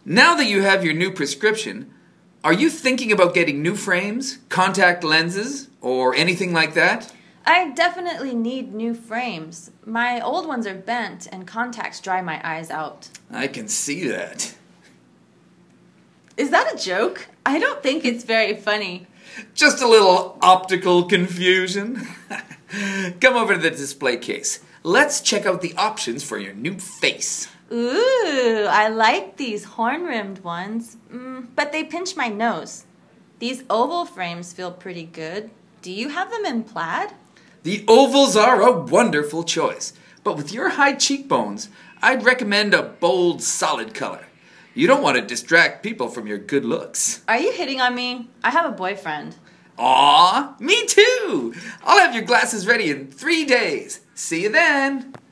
Now that you have your new prescription, are you thinking about getting new frames, contact lenses, or anything like that? I definitely need new frames. My old ones are bent and contacts dry my eyes out. I can see that. Is that a joke? I don't think it's very funny. Just a little optical confusion. Come over to the display case. Let's check out the options for your new face. Ooh, I like these horn-rimmed ones, but they pinch my nose. These oval frames feel pretty good. Do you have them in plaid? The ovals are a wonderful choice, but with your high cheekbones, I'd recommend a bold, solid color. You don't want to distract people from your good looks. Are you hitting on me? I have a boyfriend. Aw, me too! I'll have your glasses ready in 3 days. See you then!